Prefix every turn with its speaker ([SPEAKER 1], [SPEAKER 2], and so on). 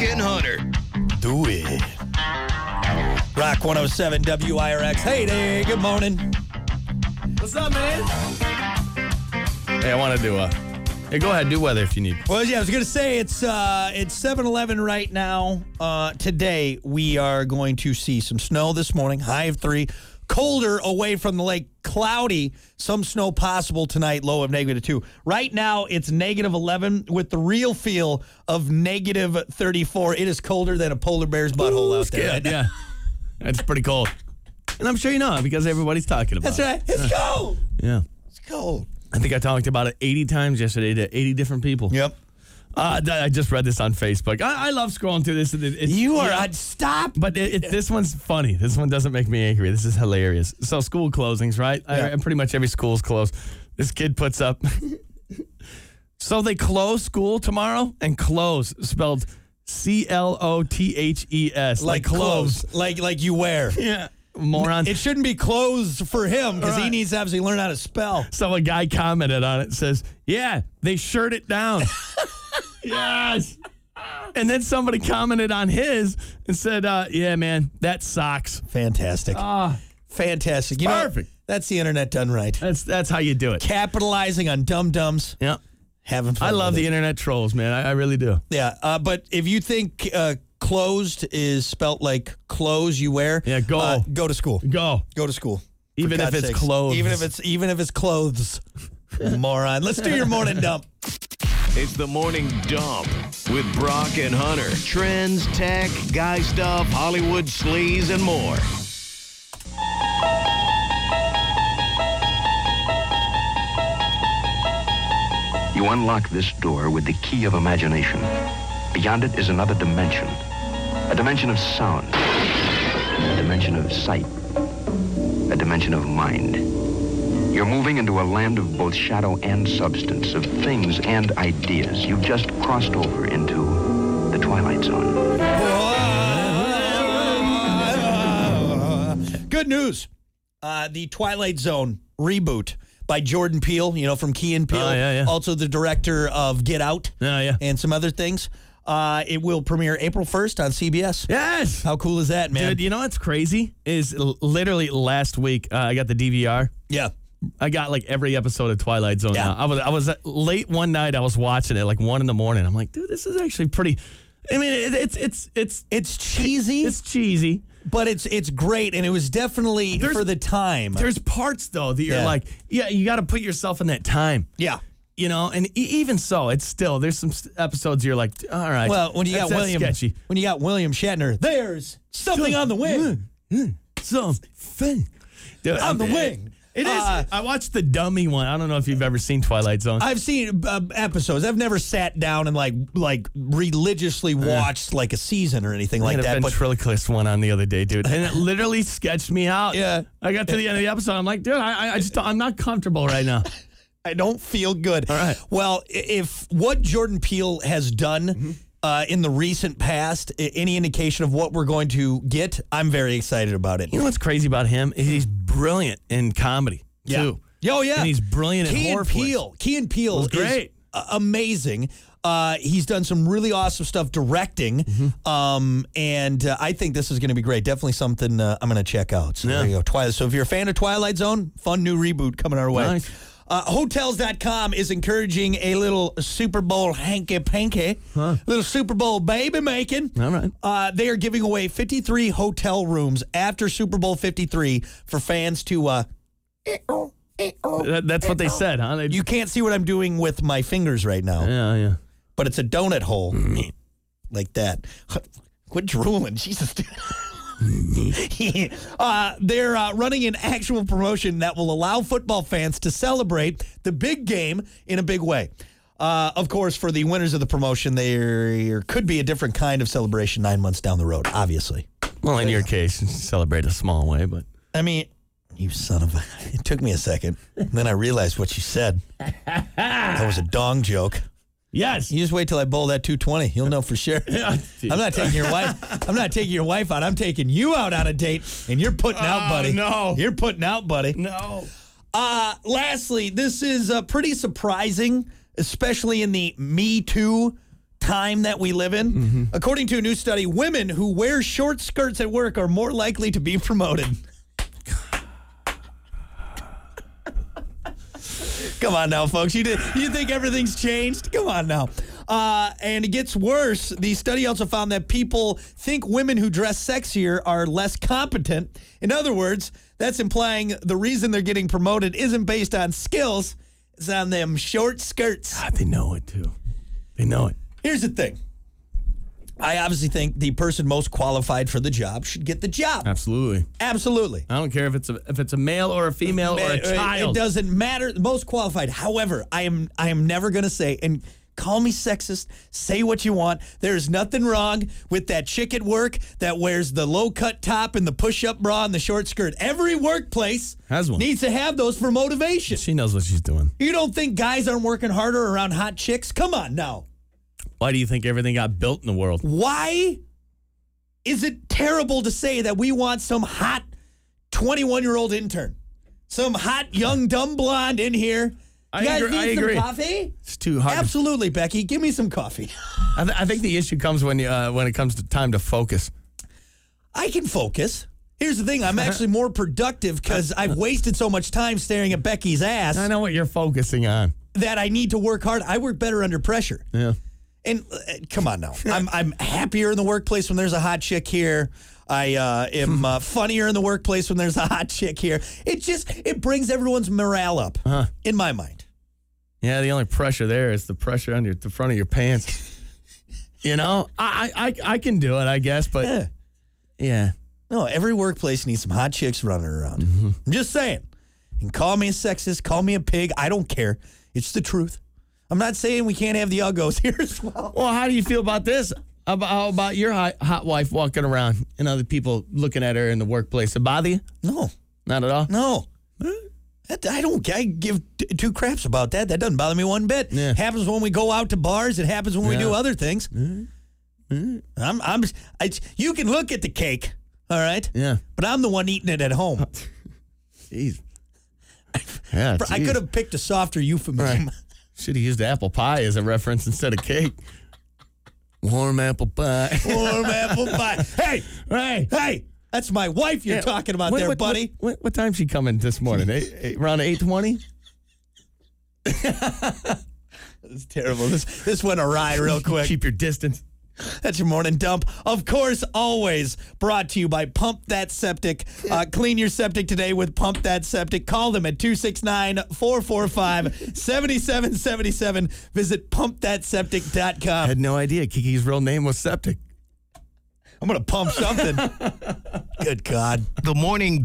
[SPEAKER 1] and Hunter.
[SPEAKER 2] Do it. Rock 107 WIRX. Hey there, good morning.
[SPEAKER 3] What's up, man? Hey, I want to do hey, go ahead, do weather if you need.
[SPEAKER 2] Well, yeah, I was going to say it's 7-Eleven right now. Today, we are going to see some snow this morning, high of 3. Colder away from the lake, cloudy, some snow possible tonight, low of -2. Right now, it's -11 with the real feel of -34. It is colder than a polar bear's butthole out there. Right?
[SPEAKER 3] Yeah, it's pretty cold. And I'm sure you know it because everybody's talking about
[SPEAKER 2] That's right. It's cold.
[SPEAKER 3] Yeah.
[SPEAKER 2] It's cold.
[SPEAKER 3] I think I talked about it 80 times yesterday to 80 different people.
[SPEAKER 2] Yep.
[SPEAKER 3] I just read this on Facebook. I love scrolling through this.
[SPEAKER 2] Stop.
[SPEAKER 3] But this one's funny. This one doesn't make me angry. This is hilarious. So school closings, right?
[SPEAKER 2] Yeah.
[SPEAKER 3] Pretty much every school's closed. This kid puts up. So they close school tomorrow, and close spelled CLOTHES.
[SPEAKER 2] Like clothes. Like you wear.
[SPEAKER 3] Yeah. Moron.
[SPEAKER 2] It shouldn't be clothes for him because he needs to obviously learn how to spell.
[SPEAKER 3] So a guy commented on it, says, yeah, they shirt it down. Yes. And then somebody commented on his and said, yeah, man, that sucks.
[SPEAKER 2] Fantastic. Fantastic.
[SPEAKER 3] Perfect.
[SPEAKER 2] That's the internet done right.
[SPEAKER 3] That's how you do it.
[SPEAKER 2] Capitalizing on dum-dums.
[SPEAKER 3] Yeah.
[SPEAKER 2] Having fun.
[SPEAKER 3] I love the internet trolls, man. I really do.
[SPEAKER 2] Yeah. But if you think closed is spelt like clothes you wear,
[SPEAKER 3] go
[SPEAKER 2] to school.
[SPEAKER 3] Go
[SPEAKER 2] to school.
[SPEAKER 3] Even if it's clothes.
[SPEAKER 2] Even if it's clothes. Moron. Let's do your morning dump.
[SPEAKER 1] It's the Morning Dump with Brock and Hunter. Trends, tech, guy stuff, Hollywood sleaze, and more.
[SPEAKER 4] You unlock this door with the key of imagination. Beyond it is another dimension. A dimension of sound. A dimension of sight. A dimension of mind. You're moving into a land of both shadow and substance, of things and ideas. You've just crossed over into the Twilight Zone.
[SPEAKER 2] Good news. The Twilight Zone reboot by Jordan Peele, from Key and Peele.
[SPEAKER 3] Oh, yeah.
[SPEAKER 2] Also the director of Get Out.
[SPEAKER 3] Yeah.
[SPEAKER 2] And some other things. It will premiere April 1st on CBS.
[SPEAKER 3] Yes.
[SPEAKER 2] How cool is that, man?
[SPEAKER 3] Dude, you know what's crazy? Is literally last week, I got the DVR.
[SPEAKER 2] Yeah.
[SPEAKER 3] I got like every episode of Twilight Zone now. I was late one night, I was watching it like 1 a.m. I'm like, dude, this is actually pretty. I mean, it's
[SPEAKER 2] cheesy.
[SPEAKER 3] It's cheesy.
[SPEAKER 2] But it's great, and it was definitely for the time.
[SPEAKER 3] There's parts, though, that you're like, yeah, you got to put yourself in that time.
[SPEAKER 2] Yeah.
[SPEAKER 3] And even so, it's still, there's some episodes you're like, all right.
[SPEAKER 2] Well, when you got William Shatner, there's something on the wing.
[SPEAKER 3] Something. Dude,
[SPEAKER 2] on the wing.
[SPEAKER 3] It is. I watched the dummy one. I don't know if you've ever seen Twilight Zone.
[SPEAKER 2] I've seen episodes. I've never sat down and like religiously watched like a season or anything like that.
[SPEAKER 3] I had a ventriloquist one on the other day, dude, and it literally sketched me out.
[SPEAKER 2] Yeah.
[SPEAKER 3] I got to the end of the episode. I'm like, dude, I'm not comfortable right now.
[SPEAKER 2] I don't feel good.
[SPEAKER 3] All right.
[SPEAKER 2] Well, if what Jordan Peele has done in the recent past, any indication of what we're going to get, I'm very excited about it.
[SPEAKER 3] You know what's crazy about him? He's brilliant in comedy, too.
[SPEAKER 2] Oh, yeah.
[SPEAKER 3] And he's brilliant in horror flicks.
[SPEAKER 2] Key and Peele is
[SPEAKER 3] great.
[SPEAKER 2] Amazing. He's done some really awesome stuff directing, and I think this is going to be great. Definitely something I'm going to check out. So there you go. Twilight. So if you're a fan of Twilight Zone, fun new reboot coming our way.
[SPEAKER 3] Nice.
[SPEAKER 2] Hotels.com is encouraging a little Super Bowl hanky-panky, little Super Bowl baby making.
[SPEAKER 3] All right.
[SPEAKER 2] They are giving away 53 hotel rooms after Super Bowl 53 for fans to...
[SPEAKER 3] That's what they said, huh?
[SPEAKER 2] You can't see what I'm doing with my fingers right now.
[SPEAKER 3] Yeah.
[SPEAKER 2] But it's a donut hole. Like that. Quit drooling. Jesus. They're running an actual promotion that will allow football fans to celebrate the big game in a big way. Of course, for the winners of the promotion, there could be a different kind of celebration 9 months down the road, obviously.
[SPEAKER 3] Well, in your case, celebrate a small way, but...
[SPEAKER 2] I mean, you son of a... It took me a second. And then I realized what you said. That was a dong joke.
[SPEAKER 3] Yes.
[SPEAKER 2] You just wait till I bowl that 220. You'll know for sure. I'm not taking your wife. I'm not taking your wife out. I'm taking you out on a date, and you're putting out, buddy.
[SPEAKER 3] No.
[SPEAKER 2] You're putting out, buddy.
[SPEAKER 3] No.
[SPEAKER 2] Lastly, this is pretty surprising, especially in the Me Too time that we live in. According to a new study, women who wear short skirts at work are more likely to be promoted. Come on now, folks. You think everything's changed? Come on now. And it gets worse. The study also found that people think women who dress sexier are less competent. In other words, that's implying the reason they're getting promoted isn't based on skills. It's on them short skirts.
[SPEAKER 3] God, they know it, too. They know it.
[SPEAKER 2] Here's the thing. I obviously think the person most qualified for the job should get the job.
[SPEAKER 3] Absolutely.
[SPEAKER 2] Absolutely.
[SPEAKER 3] I don't care if it's a male or a female or a child.
[SPEAKER 2] It doesn't matter. The most qualified. However, I am never going to say, and call me sexist, say what you want. There's nothing wrong with that chick at work that wears the low-cut top and the push-up bra and the short skirt. Every workplace
[SPEAKER 3] has one.
[SPEAKER 2] Needs to have those for motivation.
[SPEAKER 3] She knows what she's doing.
[SPEAKER 2] You don't think guys aren't working harder around hot chicks? Come on now.
[SPEAKER 3] Why do you think everything got built in the world?
[SPEAKER 2] Why is it terrible to say that we want some hot 21-year-old intern? Some hot, young, dumb blonde in here? You guys need some coffee?
[SPEAKER 3] It's too hard.
[SPEAKER 2] Absolutely, Becky. Give me some coffee.
[SPEAKER 3] I think the issue comes when it comes to time to focus.
[SPEAKER 2] I can focus. Here's the thing. I'm actually more productive because I've wasted so much time staring at Becky's ass.
[SPEAKER 3] I know what you're focusing on.
[SPEAKER 2] That I need to work hard. I work better under pressure.
[SPEAKER 3] Yeah.
[SPEAKER 2] And come on now. I'm happier in the workplace when there's a hot chick here. I am funnier in the workplace when there's a hot chick here. It brings everyone's morale up in my mind.
[SPEAKER 3] Yeah, the only pressure there is the pressure on the front of your pants. You know, I can do it, I guess, but yeah.
[SPEAKER 2] No, every workplace needs some hot chicks running around. I'm just saying. You can call me a sexist, call me a pig. I don't care. It's the truth. I'm not saying we can't have the uggos here as well.
[SPEAKER 3] Well, how do you feel about this? How about your hot wife walking around and other people looking at her in the workplace? It bother you?
[SPEAKER 2] No.
[SPEAKER 3] Not at all?
[SPEAKER 2] No. I give two craps about that. That doesn't bother me one bit.
[SPEAKER 3] Yeah.
[SPEAKER 2] Happens when we go out to bars. It happens when we do other things. You can look at the cake, all right?
[SPEAKER 3] Yeah.
[SPEAKER 2] But I'm the one eating it at home.
[SPEAKER 3] Jeez. Yeah,
[SPEAKER 2] I could have picked a softer euphemism.
[SPEAKER 3] Right. Should have used apple pie as a reference instead of cake. Warm apple pie.
[SPEAKER 2] Warm apple pie. Hey! That's my wife you're talking about there, buddy.
[SPEAKER 3] What time's she coming this morning? Around 8:20?
[SPEAKER 2] It's terrible. This went awry real quick.
[SPEAKER 3] Keep your distance.
[SPEAKER 2] That's your morning dump. Of course, always brought to you by Pump That Septic. Clean your septic today with Pump That Septic. Call them at 269-445-7777. Visit pumpthatseptic.com.
[SPEAKER 3] I had no idea Kiki's real name was Septic.
[SPEAKER 2] I'm going to pump something. Good God.
[SPEAKER 1] The morning